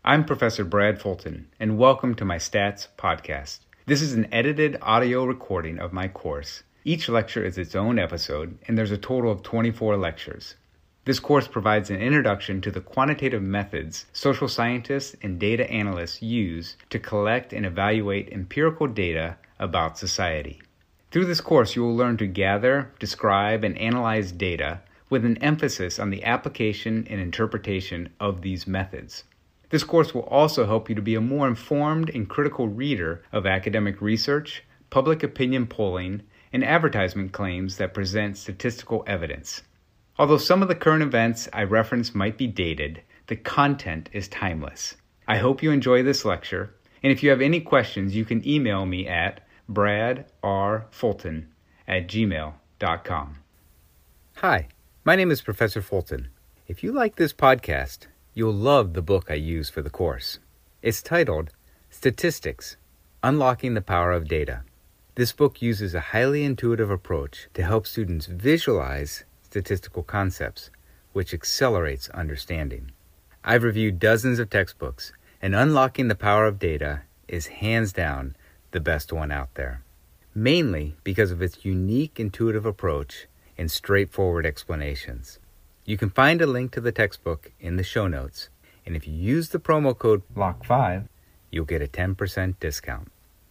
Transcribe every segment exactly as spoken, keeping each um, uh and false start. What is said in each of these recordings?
I'm Professor Brad Fulton, and welcome to my Stats podcast. This is an edited audio recording of my course. Each lecture is its own episode, and there's a total of twenty-four lectures. This course provides an introduction to the quantitative methods social scientists and data analysts use to collect and evaluate empirical data about society. Through this course, you will learn to gather, describe, and analyze data with an emphasis on the application and interpretation of these methods. This course will also help you to be a more informed and critical reader of academic research, public opinion polling, and advertisement claims that present statistical evidence. Although some of the current events I reference might be dated, the content is timeless. I hope you enjoy this lecture, and if you have any questions, you can email me at bradrfulton at gmail dot com. Hi, my name is Professor Fulton. If you like this podcast, you'll love the book I use for the course. It's titled Statistics: Unlocking the Power of Data. This book uses a highly intuitive approach to help students visualize statistical concepts, which accelerates understanding. I've reviewed dozens of textbooks, and Unlocking the Power of Data is hands down the best one out there, mainly because of its unique intuitive approach and straightforward explanations. You can find a link to the textbook in the show notes, and if you use the promo code B L O C five, you'll get a ten percent discount.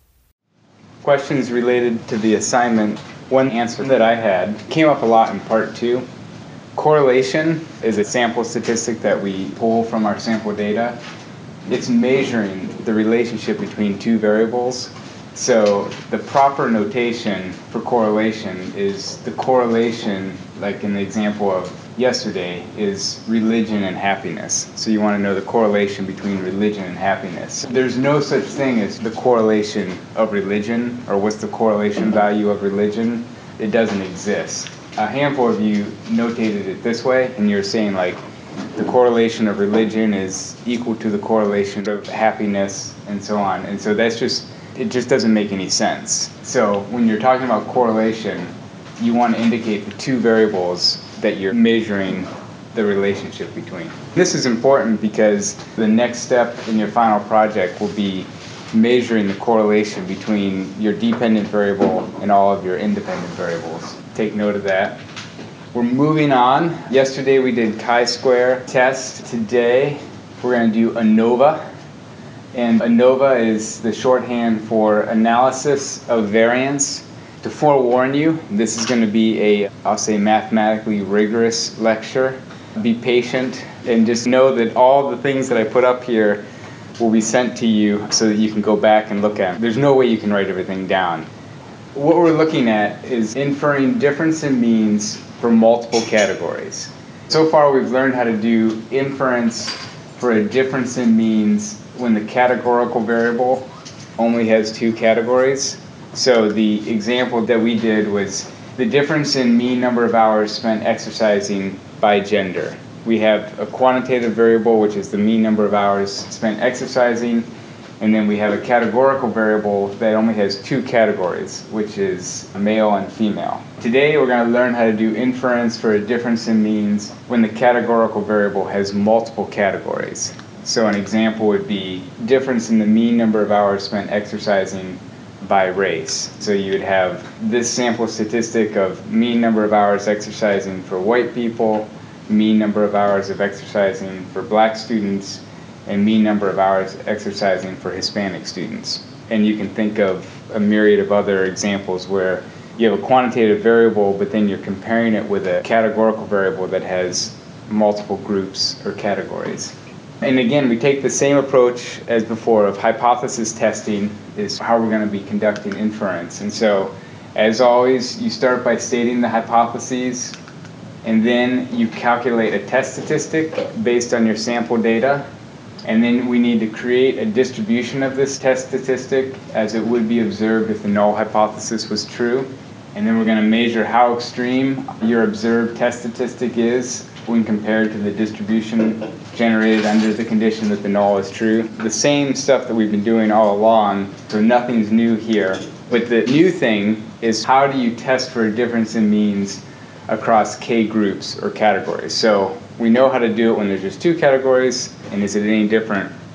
Questions related to the assignment. One answer that I had came up a lot in part two. Correlation is a sample statistic that we pull from our sample data. It's measuring the relationship between two variables. So the proper notation for correlation is the correlation, like in the example of yesterday, is religion and happiness. So you want to know the correlation between religion and happiness. There's no such thing as the correlation of religion, or what's the correlation value of religion. It doesn't exist. A handful of you notated it this way, and you're saying like the correlation of religion is equal to the correlation of happiness and so on. And so that's just, it just doesn't make any sense. So when you're talking about correlation, you want to indicate the two variables that you're measuring the relationship between. This is important because the next step in your final project will be measuring the correlation between your dependent variable and all of your independent variables. Take note of that. We're moving on. Yesterday we did chi-square test. Today we're going to do ANOVA. And ANOVA is the shorthand for analysis of variance. To forewarn you, this is going to be a, I'll say, mathematically rigorous lecture. Be patient and just know that all the things that I put up here will be sent to you so that you can go back and look at them. There's no way you can write everything down. What we're looking at is inferring difference in means for multiple categories. So far we've learned how to do inference for a difference in means when the categorical variable only has two categories. So the example that we did was the difference in mean number of hours spent exercising by gender. We have a quantitative variable, which is the mean number of hours spent exercising, and then we have a categorical variable that only has two categories, which is male and female. Today we're going to learn how to do inference for a difference in means when the categorical variable has multiple categories. So an example would be difference in the mean number of hours spent exercising by race. So you would have this sample statistic of mean number of hours exercising for white people, mean number of hours of exercising for black students, and mean number of hours exercising for Hispanic students. And you can think of a myriad of other examples where you have a quantitative variable, but then you're comparing it with a categorical variable that has multiple groups or categories. And again, we take the same approach as before of hypothesis testing is how we're going to be conducting inference. And so, as always, you start by stating the hypotheses, and then you calculate a test statistic based on your sample data. And then we need to create a distribution of this test statistic as it would be observed if the null hypothesis was true. And then we're going to measure how extreme your observed test statistic is when compared to the distribution generated under the condition that the null is true. The same stuff that we've been doing all along, so nothing's new here. But the new thing is how do you test for a difference in means across k groups or categories. So we know how to do it when there's just two categories, and is it any different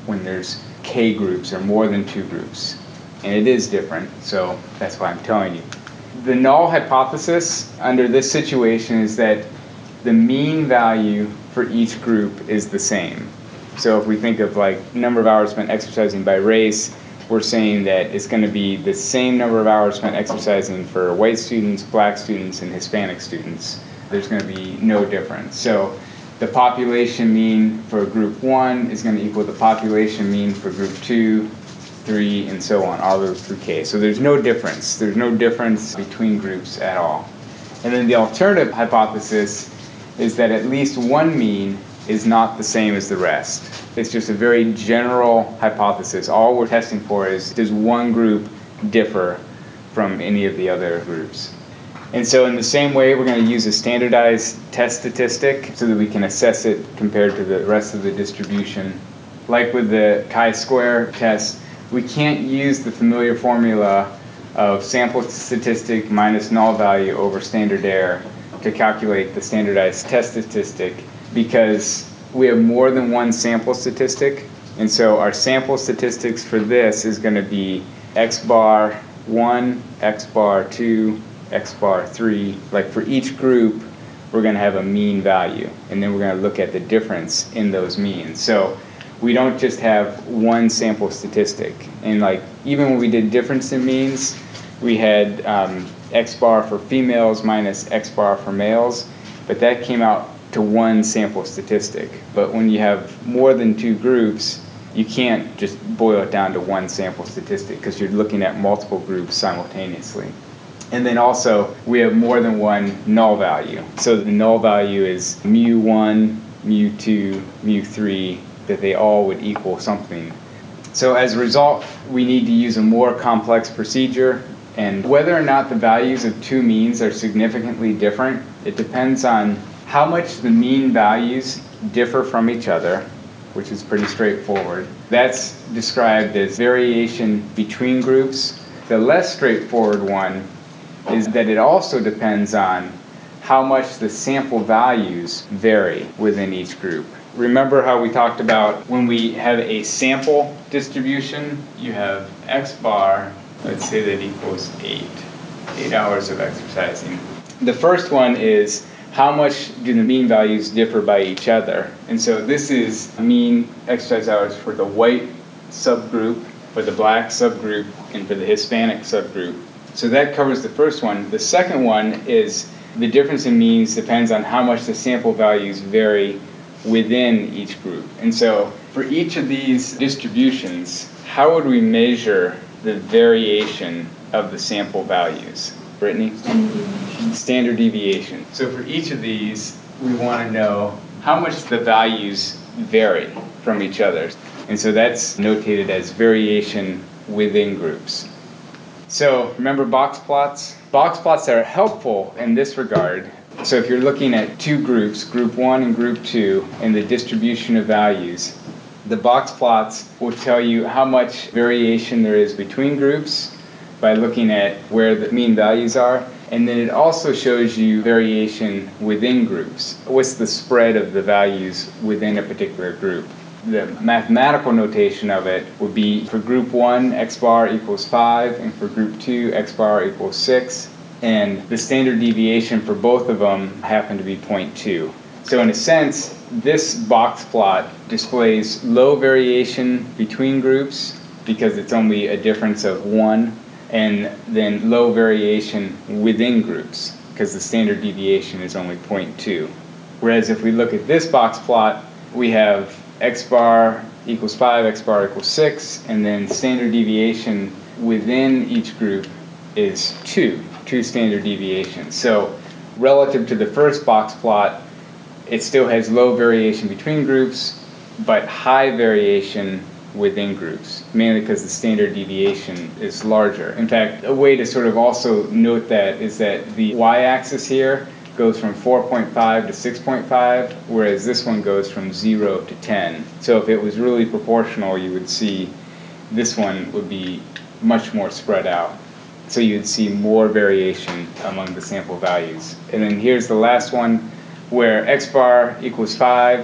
when there's k groups or more than two groups. And it is different, so that's why I'm telling you. The null hypothesis under this situation is that the mean value for each group is the same. So if we think of like number of hours spent exercising by race, we're saying that it's going to be the same number of hours spent exercising for white students, black students, and Hispanic students. There's going to be no difference. So the population mean for group one is going to equal the population mean for group two, three, and so on, all the way through k. So there's no difference. There's no difference between groups at all. And then the alternative hypothesis is that at least one mean is not the same as the rest. It's just a very general hypothesis. All we're testing for is, does one group differ from any of the other groups? And so in the same way, we're going to use a standardized test statistic so that we can assess it compared to the rest of the distribution. Like with the chi-square test, we can't use the familiar formula of sample statistic minus null value over standard error to calculate the standardized test statistic, because we have more than one sample statistic. And so our sample statistics for this is going to be x bar one, x bar two, x bar three. Like for each group, we're going to have a mean value, and then we're going to look at the difference in those means. So we don't just have one sample statistic. And like even when we did difference in means, we had um, x bar for females minus x bar for males, but that came out to one sample statistic. But when you have more than two groups, you can't just boil it down to one sample statistic because you're looking at multiple groups simultaneously. And then also, we have more than one null value. So the null value is mu one, mu two, mu three, that they all would equal something. So as a result, we need to use a more complex procedure. And whether or not the values of two means are significantly different, it depends on how much the mean values differ from each other, which is pretty straightforward. That's described as variation between groups. The less straightforward one is that it also depends on how much the sample values vary within each group. Remember how we talked about when we have a sample distribution, you have x bar, let's say that equals eight, eight hours of exercising. The first one is how much do the mean values differ by each other? And so this is mean exercise hours for the white subgroup, for the black subgroup, and for the Hispanic subgroup. So that covers the first one. The second one is the difference in means depends on how much the sample values vary within each group. And so for each of these distributions, how would we measure the variation of the sample values? Brittany? Standard deviation. Standard deviation. So for each of these, we want to know how much the values vary from each other. And so that's notated as variation within groups. So remember box plots? Box plots are helpful in this regard. So if you're looking at two groups, group one and group two, and the distribution of values, the box plots will tell you how much variation there is between groups by looking at where the mean values are. And then it also shows you variation within groups. What's the spread of the values within a particular group? The mathematical notation of it would be for group one, x bar equals five, and for group two, x bar equals six. And the standard deviation for both of them happen to be zero point two. So in a sense, this box plot displays low variation between groups because it's only a difference of one, and then low variation within groups because the standard deviation is only zero point two. Whereas if we look at this box plot, we have x bar equals five, x bar equals six, and then standard deviation within each group is two, two standard deviations. So relative to the first box plot, it still has low variation between groups, but high variation within groups, mainly because the standard deviation is larger. In fact, a way to sort of also note that is that the y-axis here goes from four point five to six point five, whereas this one goes from zero to ten. So if it was really proportional, you would see this one would be much more spread out. So you'd see more variation among the sample values. And then here's the last one, where x bar equals five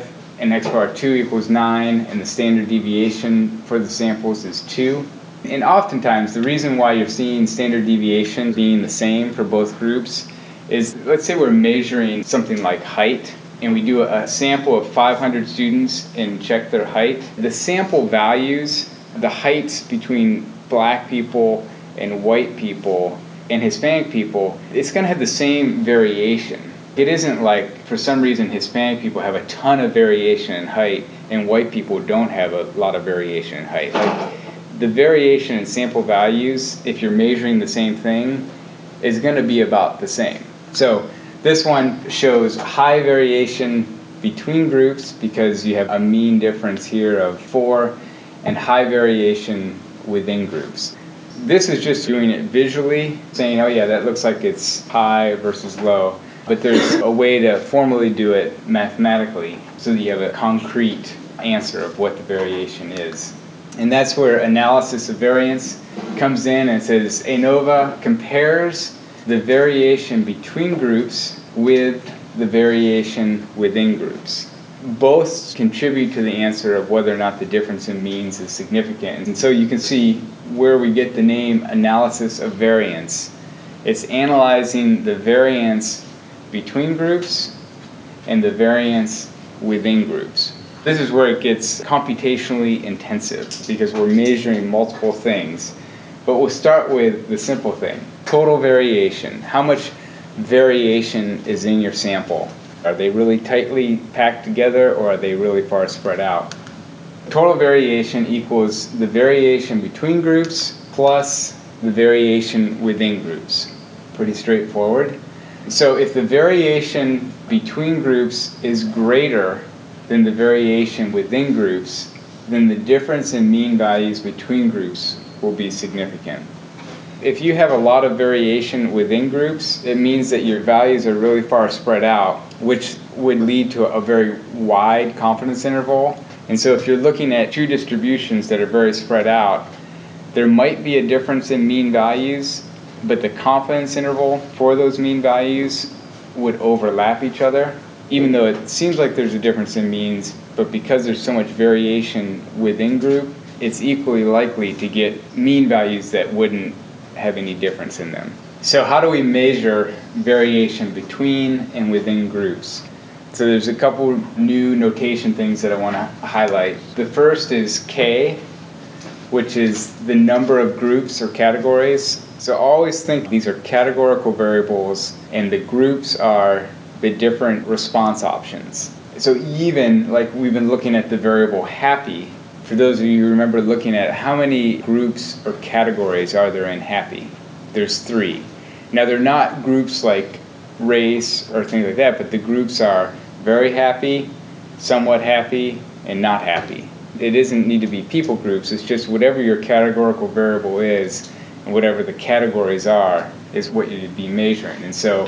and x bar two equals nine, and the standard deviation for the samples is two. And oftentimes, the reason why you're seeing standard deviation being the same for both groups is, let's say we're measuring something like height, and we do a sample of five hundred students and check their height. The sample values, the heights between black people and white people and Hispanic people, it's going to have the same variation. It isn't like, for some reason, Hispanic people have a ton of variation in height and white people don't have a lot of variation in height. Like, the variation in sample values, if you're measuring the same thing, is going to be about the same. So this one shows high variation between groups because you have a mean difference here of four, and high variation within groups. This is just doing it visually, saying, oh yeah, that looks like it's high versus low. But there's a way to formally do it mathematically so that you have a concrete answer of what the variation is. And that's where analysis of variance comes in and says ANOVA compares the variation between groups with the variation within groups. Both contribute to the answer of whether or not the difference in means is significant. And so you can see where we get the name analysis of variance. It's analyzing the variance between groups and the variance within groups. This is where it gets computationally intensive because we're measuring multiple things. But we'll start with the simple thing. Total variation. How much variation is in your sample? Are they really tightly packed together or are they really far spread out? Total variation equals the variation between groups plus the variation within groups. Pretty straightforward. So if the variation between groups is greater than the variation within groups, then the difference in mean values between groups will be significant. If you have a lot of variation within groups, it means that your values are really far spread out, which would lead to a very wide confidence interval. And so if you're looking at two distributions that are very spread out, there might be a difference in mean values, but the confidence interval for those mean values would overlap each other, even though it seems like there's a difference in means, but because there's so much variation within group, it's equally likely to get mean values that wouldn't have any difference in them. So how do we measure variation between and within groups? So there's a couple new notation things that I want to highlight. The first is K, which is the number of groups or categories. So always think these are categorical variables and the groups are the different response options. So even like we've been looking at the variable happy, for those of you who remember looking at how many groups or categories are there in happy? There's three. Now they're not groups like race or things like that, but the groups are very happy, somewhat happy, and not happy. It doesn't need to be people groups, it's just whatever your categorical variable is and whatever the categories are is what you'd be measuring. And so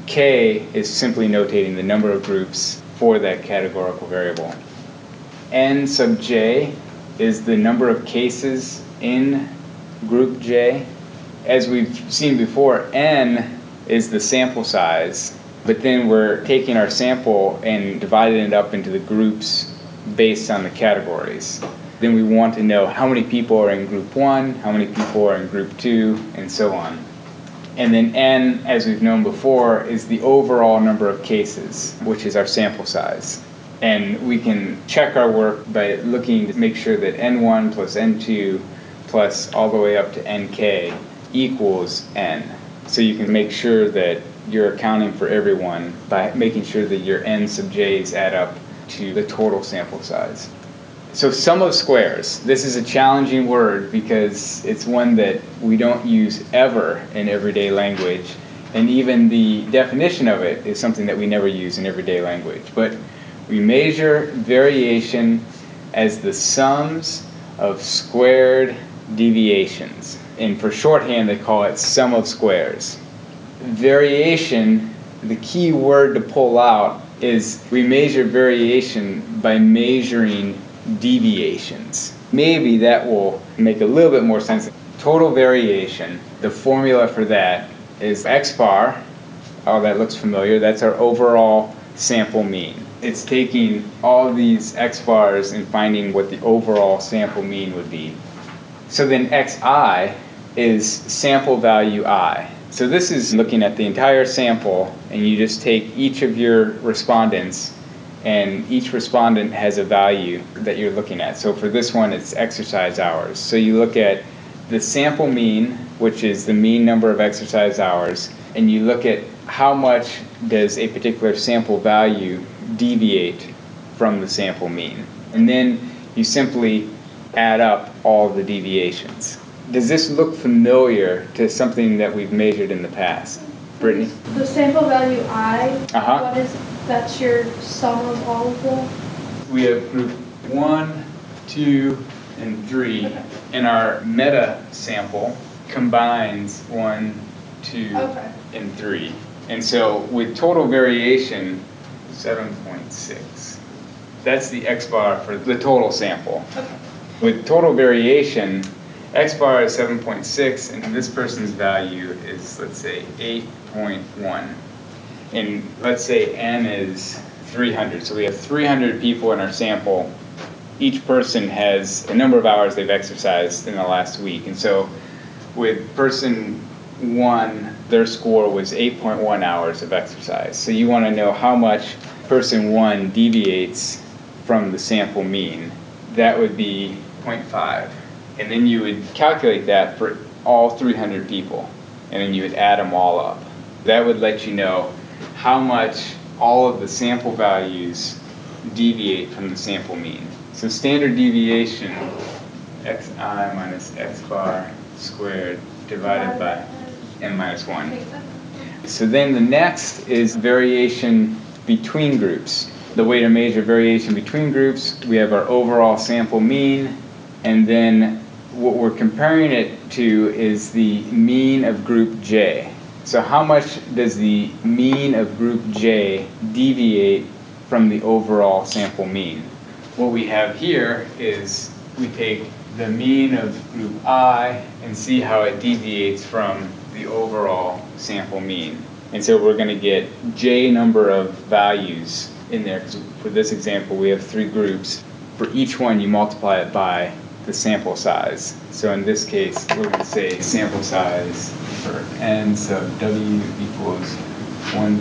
K is simply notating the number of groups for that categorical variable. N sub J is the number of cases in group J. As we've seen before, N is the sample size, but then we're taking our sample and dividing it up into the groups based on the categories. Then we want to know how many people are in group one, how many people are in group two, and so on. And then N, as we've known before, is the overall number of cases, which is our sample size. And we can check our work by looking to make sure that N one plus N two plus all the way up to N K equals N. So you can make sure that you're accounting for everyone by making sure that your N sub J's add up to the total sample size. So sum of squares. This is a challenging word because it's one that we don't use ever in everyday language. And even the definition of it is something that we never use in everyday language. But we measure variation as the sums of squared deviations. And for shorthand, they call it sum of squares. Variation, the key word to pull out is we measure variation by measuring deviations. Maybe that will make a little bit more sense. Total variation, the formula for that is x bar. Oh, that looks familiar. That's our overall sample mean. it's taking all these x bars and finding what the overall sample mean would be. So then xi is sample value I. So this is looking at the entire sample, and you just take each of your respondents, and each respondent has a value that you're looking at. So for this one, it's exercise hours. So you look at the sample mean, which is the mean number of exercise hours, and you look at how much does a particular sample value deviate from the sample mean. And then you simply add up all the deviations. Does this look familiar to something that we've measured in the past? Brittany? The sample value I, uh-huh. what is, that's your sum of all of them? We have group one, two, and three. Okay. And our meta sample combines one, two, okay. and three. And so with total variation, seven point six. That's the x bar for the total sample. Okay. With total variation, x bar is seven point six, and this person's value is, let's say, eight point one. And let's say n is three hundred. So we have three hundred people in our sample. Each person has a number of hours they've exercised in the last week. And so with person one, their score was eight point one hours of exercise. So you want to know how much person one deviates from the sample mean. That would be zero point five. And then you would calculate that for all three hundred people. And then you would add them all up. That would let you know how much all of the sample values deviate from the sample mean. So standard deviation, xi minus x bar squared divided by n minus one. So then the next is variation between groups. The way to measure variation between groups, we have our overall sample mean, and then what we're comparing it to is the mean of group J. So how much does the mean of group J deviate from the overall sample mean? What we have here is we take the mean of group I and see how it deviates from the overall sample mean. And so we're going to get J number of values in there, because for this example we have three groups. For each one you multiply it by the sample size. So in this case we're going to say sample size for n sub w equals one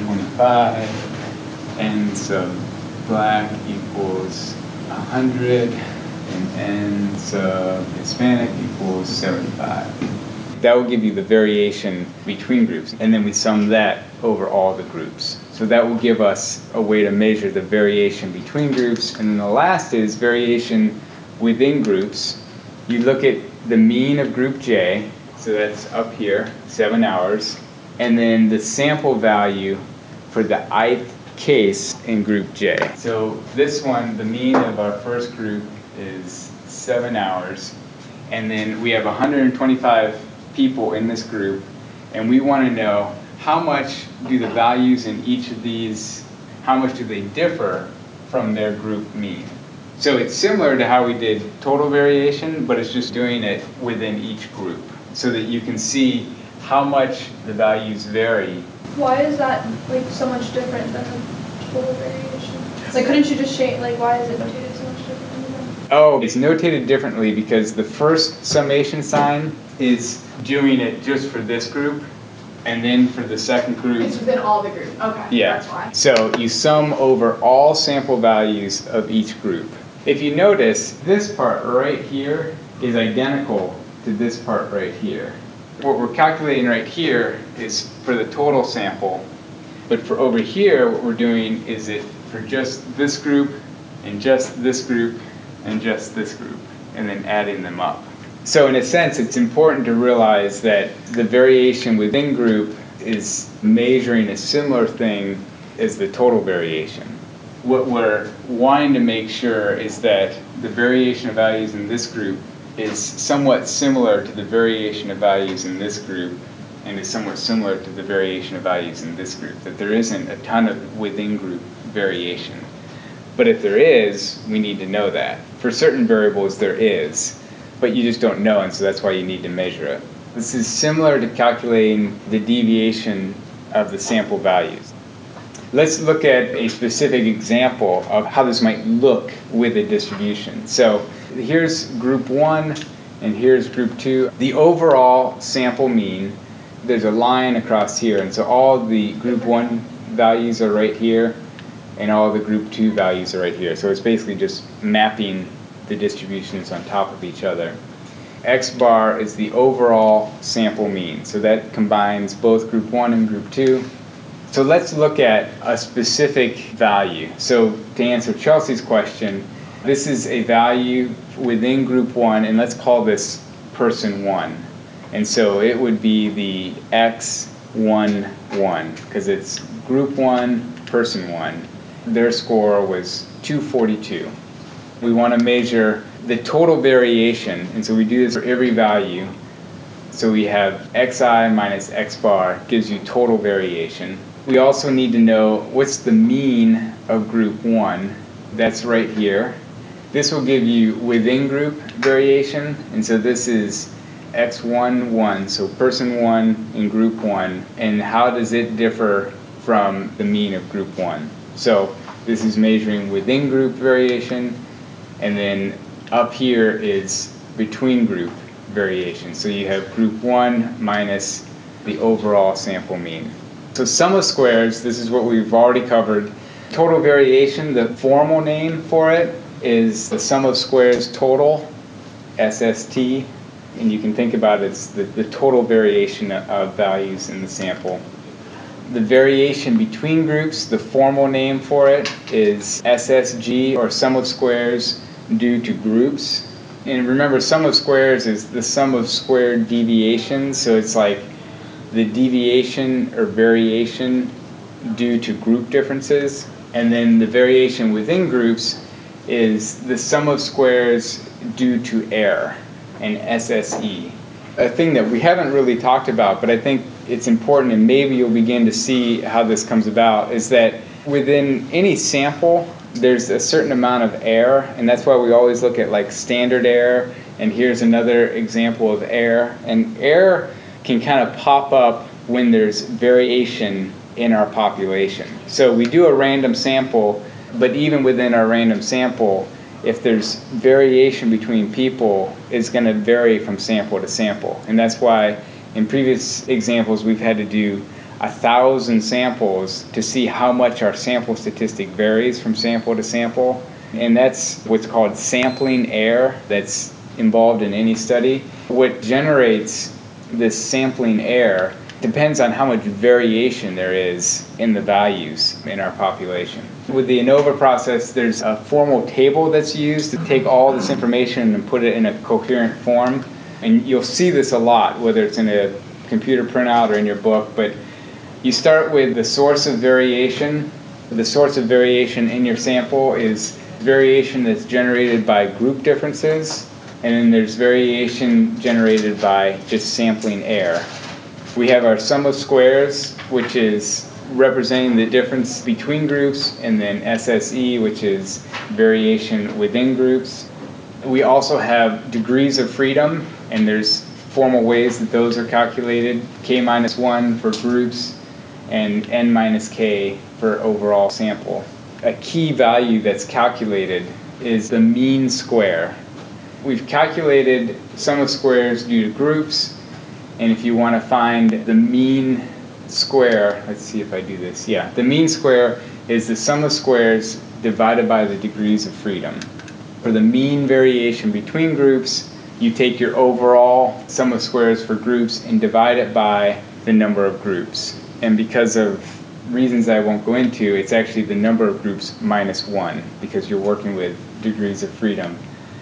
twenty-five, n sub black equals one hundred, and n sub Hispanic equals seventy-five. That will give you the variation between groups, and then we sum that over all the groups. So that will give us a way to measure the variation between groups. And then the last is variation within groups. You look at the mean of group J, so that's up here, seven hours, and then the sample value for the ith case in group J. So this one, the mean of our first group is seven hours, and then we have one hundred twenty-five people in this group, and we want to know how much do the values in each of these, how much do they differ from their group mean. So it's similar to how we did total variation, but it's just doing it within each group so that you can see how much the values vary. Why is that like so much different than the total variation? Like, couldn't you just change, like, why is it notated so much differently? Oh, it's notated differently because the first summation sign is doing it just for this group, and then for the second group, it's within all the groups. Okay, yeah. That's why. So you sum over all sample values of each group. If you notice, this part right here is identical to this part right here. What we're calculating right here is for the total sample, but for over here, what we're doing is it for just this group, and just this group, and just this group, and then adding them up. So in a sense, it's important to realize that the variation within group is measuring a similar thing as the total variation. What we're wanting to make sure is that the variation of values in this group is somewhat similar to the variation of values in this group, and is somewhat similar to the variation of values in this group, that there isn't a ton of within group variation. But if there is, we need to know that. For certain variables there is, but you just don't know, and so that's why you need to measure it. This is similar to calculating the deviation of the sample values. let's look at a specific example of how this might look with a distribution. So here's group one and here's group two. The overall sample mean, there's a line across here, and so all the group one values are right here and all the group two values are right here. So it's basically just mapping the distributions on top of each other. X bar is the overall sample mean, so that combines both group one and group two. So let's look at a specific value. So to answer Chelsea's question, this is a value within group one, and let's call this person one. And so it would be the X one one, because it's group one, person one. Their score was two forty-two. We want to measure the total variation, and so we do this for every value. So we have xi minus x bar gives you total variation. We also need to know what's the mean of group one. That's right here. This will give you within group variation, and so this is x one one, so person one in group one, and how does it differ from the mean of group one? So this is measuring within group variation, and then up here is between group variation. So you have group one minus the overall sample mean. So sum of squares, this is what we've already covered. Total variation, the formal name for it is the sum of squares total, S S T, and you can think about it as the, the total variation of values in the sample. The variation between groups, the formal name for it is S S G, or sum of squares due to groups. And remember, sum of squares is the sum of squared deviations, so it's like the deviation or variation due to group differences. And then the variation within groups is the sum of squares due to error, and S S E. A thing that we haven't really talked about, but I think it's important, and maybe you'll begin to see how this comes about, is that within any sample, there's a certain amount of error, and that's why we always look at like standard error, and here's another example of error. And error can kind of pop up when there's variation in our population. So we do a random sample, but even within our random sample, if there's variation between people, it's going to vary from sample to sample. And that's why in previous examples we've had to do a thousand samples to see how much our sample statistic varies from sample to sample. And that's what's called sampling error that's involved in any study. What generates this sampling error depends on how much variation there is in the values in our population. With the ANOVA process, there's a formal table that's used to take all this information and put it in a coherent form. And you'll see this a lot, whether it's in a computer printout or in your book, but you start with the source of variation. The source of variation in your sample is variation that's generated by group differences, and then there's variation generated by just sampling error. We have our sum of squares, which is representing the difference between groups, and then S S E, which is variation within groups. We also have degrees of freedom, and there's formal ways that those are calculated. K minus one for groups, and N minus K for overall sample. A key value that's calculated is the mean square. We've calculated sum of squares due to groups, and if you want to find the mean square, let's see if I do this. Yeah, the mean square is the sum of squares divided by the degrees of freedom. For the mean variation between groups, you take your overall sum of squares for groups and divide it by the number of groups. And because of reasons I won't go into, it's actually the number of groups minus one, because you're working with degrees of freedom.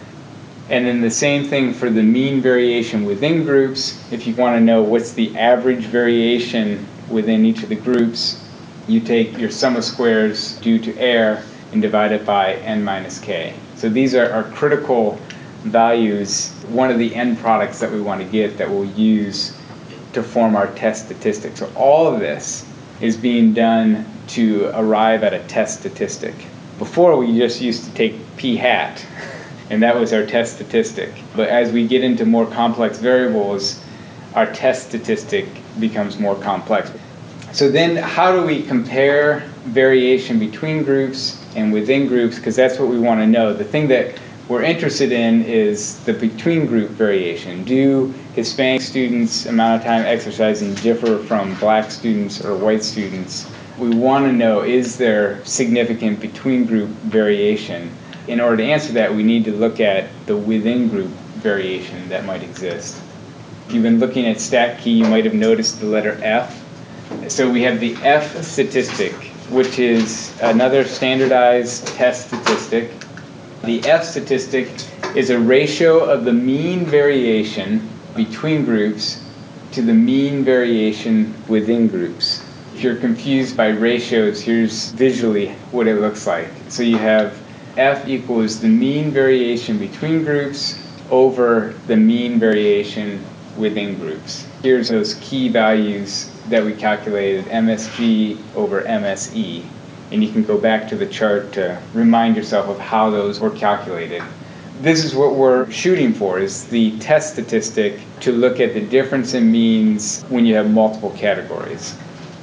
And then the same thing for the mean variation within groups. If you want to know what's the average variation within each of the groups, you take your sum of squares due to error and divide it by N minus K. So these are our critical values, one of the end products that we want to get that we'll use to form our test statistic. So all of this is being done to arrive at a test statistic. Before, we just used to take p hat, and that was our test statistic. But as we get into more complex variables, our test statistic becomes more complex. So then how do we compare variation between groups and within groups? Because that's what we want to know. The thing that we're interested in is the between group variation. Do Hispanic students' amount of time exercising differ from black students or white students? We want to know, is there significant between group variation? In order to answer that, we need to look at the within group variation that might exist. If you've been looking at StatKey, you might have noticed the letter F. So we have the F statistic, which is another standardized test statistic. The F statistic is a ratio of the mean variation between groups to the mean variation within groups. If you're confused by ratios, here's visually what it looks like. So you have F equals the mean variation between groups over the mean variation within groups. Here's those key values that we calculated, M S G over M S E. And you can go back to the chart to remind yourself of how those were calculated. This is what we're shooting for, is the test statistic to look at the difference in means when you have multiple categories.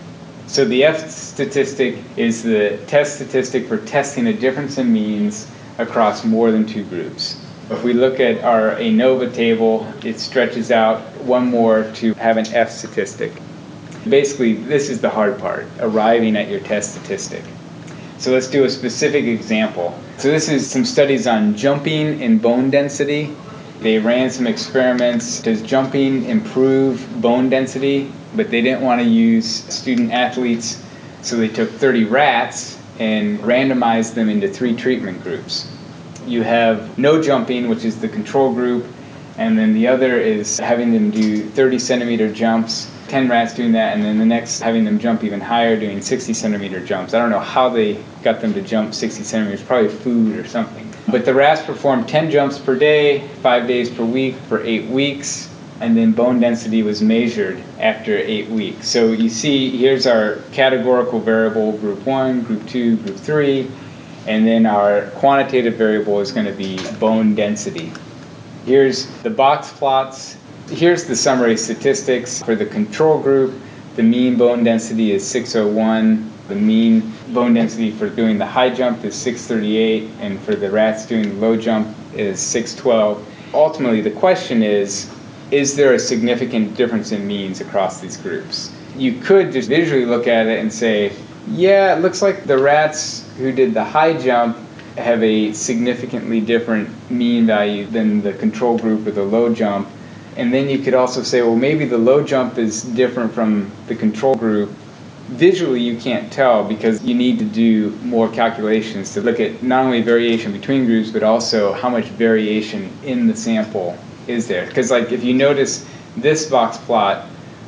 So the F statistic is the test statistic for testing a difference in means across more than two groups. If we look at our ANOVA table, it stretches out one more to have an F statistic. Basically, this is the hard part, arriving at your test statistic. So let's do a specific example. So this is some studies on jumping and bone density. They ran some experiments. Does jumping improve bone density? But they didn't want to use student athletes, so they took thirty rats and randomized them into three treatment groups. You have no jumping, which is the control group, and then the other is having them do thirty centimeter jumps, ten rats doing that, and then the next having them jump even higher, doing sixty centimeter jumps. I don't know how they got them to jump sixty centimeters, probably food or something. But the rats performed ten jumps per day, five days per week for eight weeks, and then bone density was measured after eight weeks. So you see, here's our categorical variable, group one, group two, group three, and then our quantitative variable is going to be bone density. Here's the box plots. Here's the summary statistics. For the control group, the mean bone density is six oh one. The mean bone density for doing the high jump is six thirty-eight, and for the rats doing the low jump is six twelve. Ultimately, the question is, is there a significant difference in means across these groups? You could just visually look at it and say, yeah, it looks like the rats who did the high jump have a significantly different mean value than the control group or the low jump. And then you could also say, well, maybe the low jump is different from the control group. Visually, you can't tell because you need to do more calculations to look at not only variation between groups, but also how much variation in the sample is there. Because like if you notice, this box plot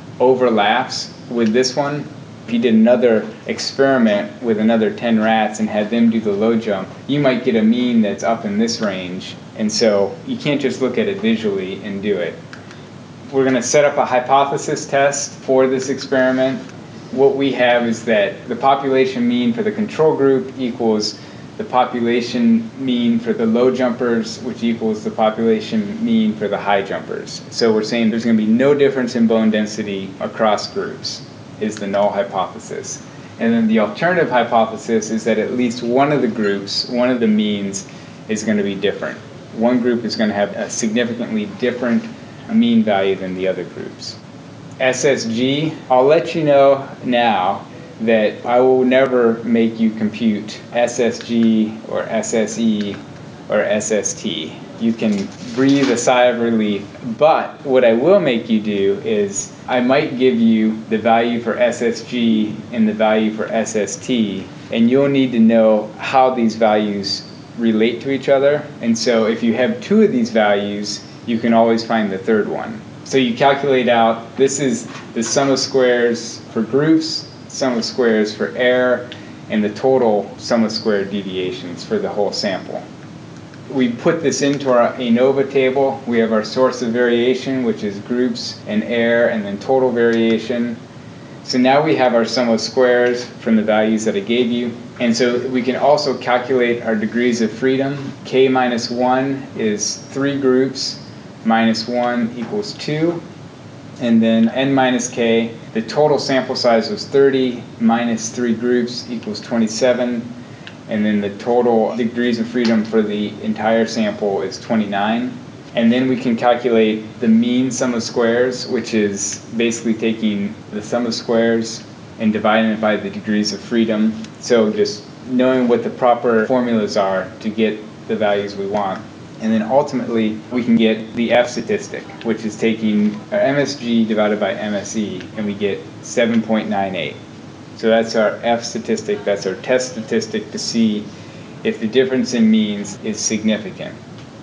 overlaps with this one. If you did another experiment with another ten rats and had them do the low jump, you might get a mean that's up in this range. And so you can't just look at it visually and do it. We're going to set up a hypothesis test for this experiment. What we have is that the population mean for the control group equals the population mean for the low jumpers, which equals the population mean for the high jumpers. So we're saying there's going to be no difference in bone density across groups, is the null hypothesis. And then the alternative hypothesis is that at least one of the groups, one of the means, is going to be different. One group is going to have a significantly different mean value than the other groups. S S G, I'll let you know now that I will never make you compute S S G or S S E or S S T. You can breathe a sigh of relief, but what I will make you do is I might give you the value for S S G and the value for S S T, and you'll need to know how these values relate to each other. And so if you have two of these values, you can always find the third one. So you calculate out, this is the sum of squares for groups, sum of squares for error, and the total sum of squared deviations for the whole sample. We put this into our ANOVA table. We have our source of variation, which is groups and error, and then total variation. So now we have our sum of squares from the values that I gave you. And so we can also calculate our degrees of freedom. K minus one is three groups, minus one equals two. and then n minus k. The total sample size was thirty, minus three groups equals twenty-seven, and then the total degrees of freedom for the entire sample is twenty-nine. And then we can calculate the mean sum of squares, which is basically taking the sum of squares and dividing it by the degrees of freedom. So just knowing what the proper formulas are to get the values we want. And then ultimately, we can get the F statistic, which is taking our M S G divided by M S E, and we get seven point nine eight. So that's our F statistic, that's our test statistic to see if the difference in means is significant.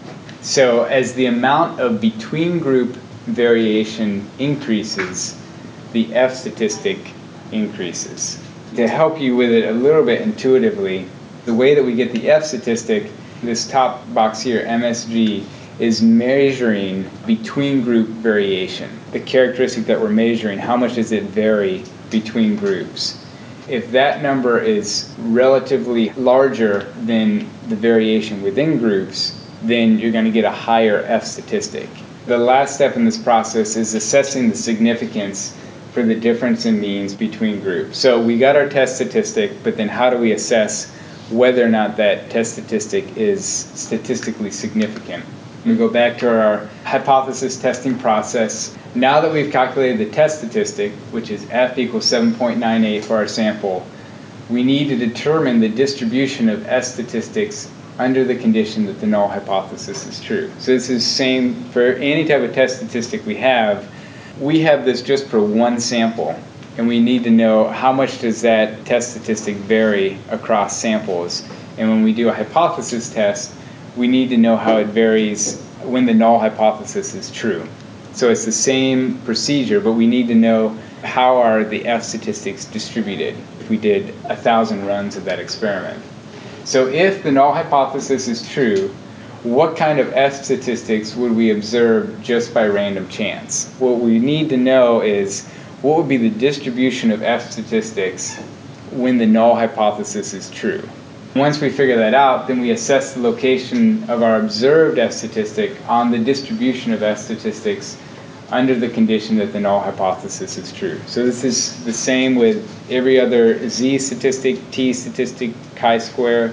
So as the amount of between group variation increases, the F statistic increases. To help you with it a little bit intuitively, the way that we get the F statistic, this top box here, M S G, is measuring between group variation. The characteristic that we're measuring, how much does it vary between groups? If that number is relatively larger than the variation within groups, then you're going to get a higher F statistic. The last step in this process is assessing the significance for the difference in means between groups. So we got our test statistic, but then how do we assess whether or not that test statistic is statistically significant? We go back to our hypothesis testing process. Now that we've calculated the test statistic, which is F equals seven point nine eight for our sample, we need to determine the distribution of S statistics under the condition that the null hypothesis is true. So this is same for any type of test statistic we have. We have this just for one sample, and we need to know how much does that test statistic vary across samples. And when we do a hypothesis test, we need to know how it varies when the null hypothesis is true. So it's the same procedure, but we need to know how are the F statistics distributed if we did a thousand runs of that experiment. So if the null hypothesis is true, what kind of F statistics would we observe just by random chance? What we need to know is what would be the distribution of F statistics when the null hypothesis is true. Once we figure that out, then we assess the location of our observed F statistic on the distribution of F statistics under the condition that the null hypothesis is true. So this is the same with every other Z statistic, T statistic, chi-square.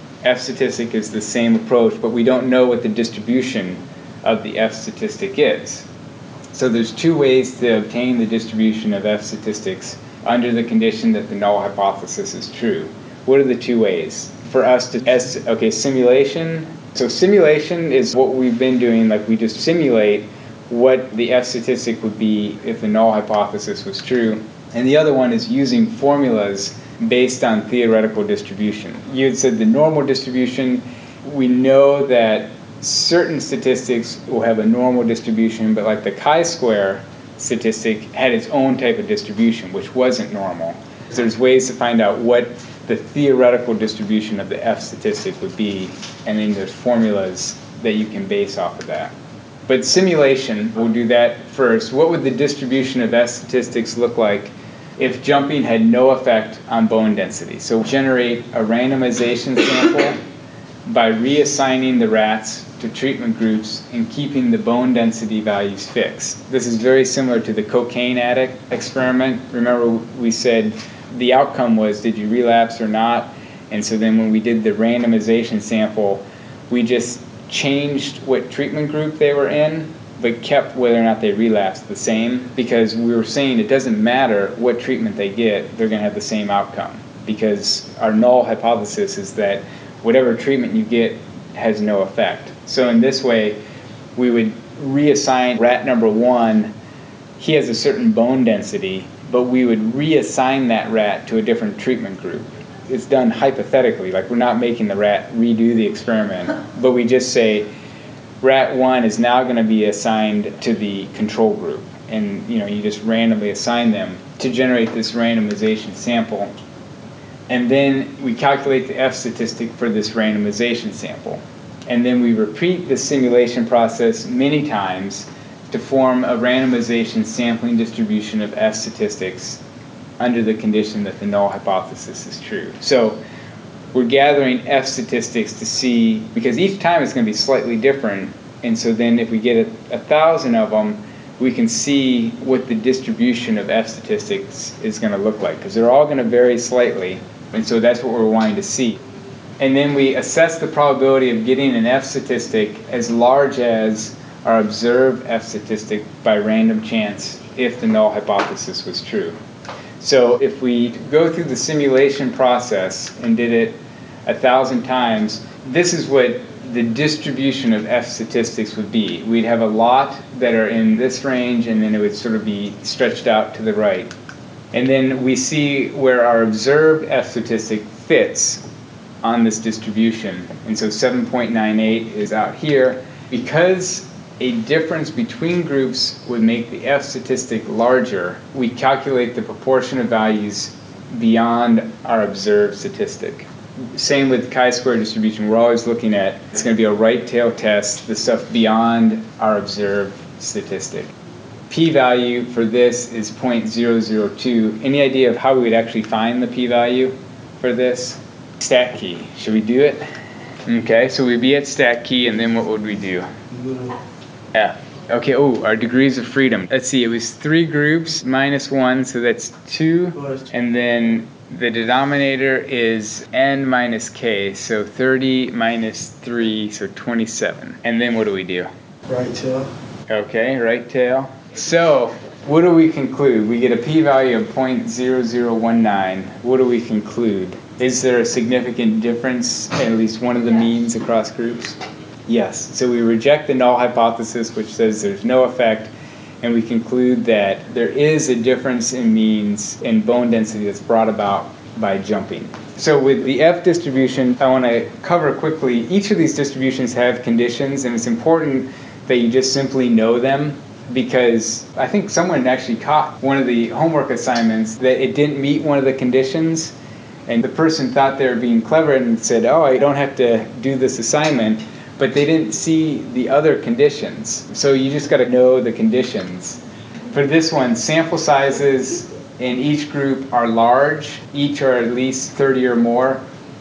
F statistic is the same approach, but we don't know what the distribution of the F statistic is. So there's two ways to obtain the distribution of F statistics under the condition that the null hypothesis is true. What are the two ways? For us to, as, okay, simulation. So simulation is what we've been doing, like we just simulate what the F statistic would be if the null hypothesis was true. And the other one is using formulas based on theoretical distribution. You had said the normal distribution, we know that certain statistics will have a normal distribution, but like the chi-square statistic had its own type of distribution, which wasn't normal. So there's ways to find out what the theoretical distribution of the F statistic would be, and then there's formulas that you can base off of that. But simulation, we'll do that first. What would the distribution of F statistics look like if jumping had no effect on bone density? So generate a randomization sample by reassigning the rats to treatment groups and keeping the bone density values fixed. This is very similar to the cocaine addict experiment. Remember we said the outcome was did you relapse or not? And so then when we did the randomization sample, we just changed what treatment group they were in, but kept whether or not they relapsed the same, because we were saying it doesn't matter what treatment they get, they're going to have the same outcome, because our null hypothesis is that whatever treatment you get has no effect. So in this way, we would reassign rat number one, he has a certain bone density, but we would reassign that rat to a different treatment group. It's done hypothetically, like we're not making the rat redo the experiment, but we just say rat one is now going to be assigned to the control group, and you know you just randomly assign them to generate this randomization sample, and then we calculate the F statistic for this randomization sample, and then we repeat the simulation process many times to form a randomization sampling distribution of F statistics under the condition that the null hypothesis is true. So we're gathering F statistics to see, because each time it's going to be slightly different, and so then if we get a, a thousand of them, we can see what the distribution of F statistics is going to look like, because they're all going to vary slightly, and so that's what we're wanting to see. And then we assess the probability of getting an F statistic as large as our observed F statistic by random chance if the null hypothesis was true. So if we go through the simulation process and did it a thousand times, this is what the distribution of F statistics would be. We'd have a lot that are in this range, and then it would sort of be stretched out to the right. And then we see where our observed F statistic fits on this distribution. And so seven point nine eight is out here. Because a difference between groups would make the F statistic larger, we calculate the proportion of values beyond our observed statistic. Same with chi-square distribution. We're always looking at, it's going to be a right tail test, the stuff beyond our observed statistic. P-value for this is zero point zero zero two. Any idea of how we would actually find the p-value for this? Stat key. Should we do it? Okay, so we'd be at stat key, and then what would we do? F. Okay, oh, our degrees of freedom. Let's see, it was three groups minus one, so that's two. And then the denominator is n minus k, so thirty minus three, so twenty-seven. And then what do we do? Right tail. Okay, right tail. So what do we conclude? We get a p-value of zero point zero zero one nine. What do we conclude? Is there a significant difference in at least one of the means across groups? Yes. So we reject the null hypothesis, which says there's no effect, and we conclude that there is a difference in means in bone density that's brought about by jumping. So with the F distribution, I want to cover quickly, each of these distributions have conditions, and it's important that you just simply know them, because I think someone actually caught one of the homework assignments that it didn't meet one of the conditions, and the person thought they were being clever and said, oh, I don't have to do this assignment, but they didn't see the other conditions. So you just got to know the conditions. For this one, sample sizes in each group are large, each are at least thirty or more,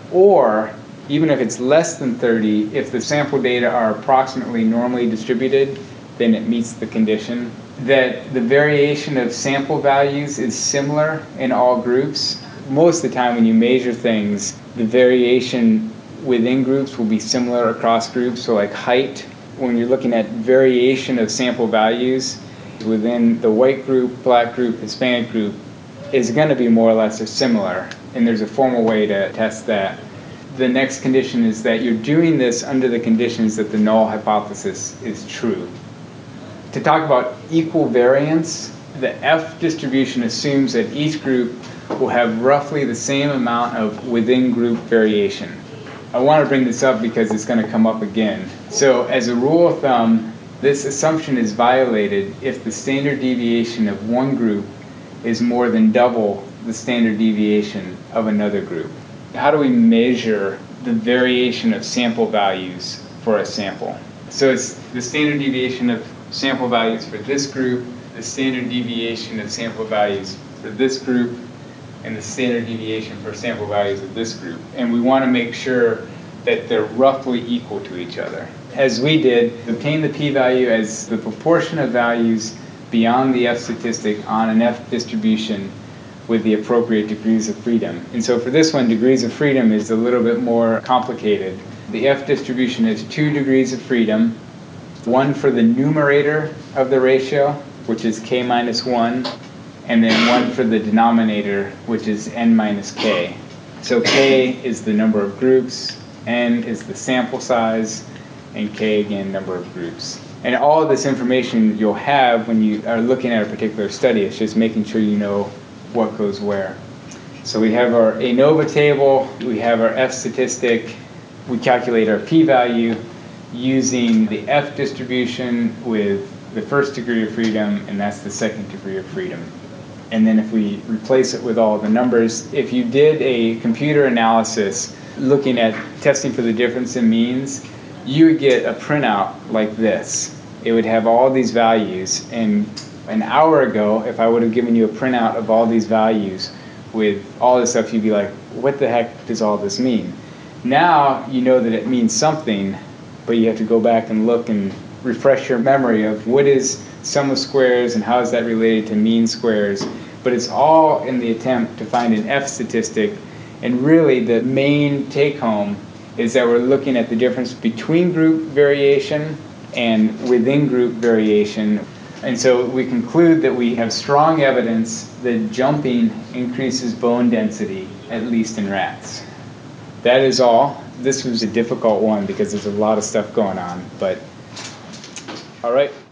or even if it's less than thirty, if the sample data are approximately normally distributed, then it meets the condition. That the variation of sample values is similar in all groups. Most of the time when you measure things, the variation within groups will be similar across groups. So like height, when you're looking at variation of sample values within the white group, black group, Hispanic group, is going to be more or less similar. And there's a formal way to test that. The next condition is that you're doing this under the conditions that the null hypothesis is true. To talk about equal variance, the F distribution assumes that each group will have roughly the same amount of within-group variation. I want to bring this up because it's going to come up again. So as a rule of thumb, this assumption is violated if the standard deviation of one group is more than double the standard deviation of another group. How do we measure the variation of sample values for a sample? So it's the standard deviation of sample values for this group, the standard deviation of sample values for this group, and the standard deviation for sample values of this group. And we want to make sure that they're roughly equal to each other. As we did, obtain the p-value as the proportion of values beyond the F statistic on an F distribution with the appropriate degrees of freedom. And so for this one, degrees of freedom is a little bit more complicated. The F distribution has two degrees of freedom, one for the numerator of the ratio, which is k minus one, and then one for the denominator, which is n minus k. So k is the number of groups, n is the sample size, and k again, number of groups. And all of this information you'll have when you are looking at a particular study. It's just making sure you know what goes where. So we have our ANOVA table, we have our F statistic, we calculate our p-value using the F distribution with the first degree of freedom, and that's the second degree of freedom. And then if we replace it with all the numbers, if you did a computer analysis looking at testing for the difference in means, you would get a printout like this. It would have all these values, and an hour ago, if I would have given you a printout of all these values with all this stuff, you'd be like, what the heck does all this mean? Now you know that it means something, but you have to go back and look and refresh your memory of what is sum of squares and how is that related to mean squares. But it's all in the attempt to find an F statistic. And really the main take home is that we're looking at the difference between group variation and within group variation. And so we conclude that we have strong evidence that jumping increases bone density, at least in rats. That is all. This was a difficult one because there's a lot of stuff going on, but all right.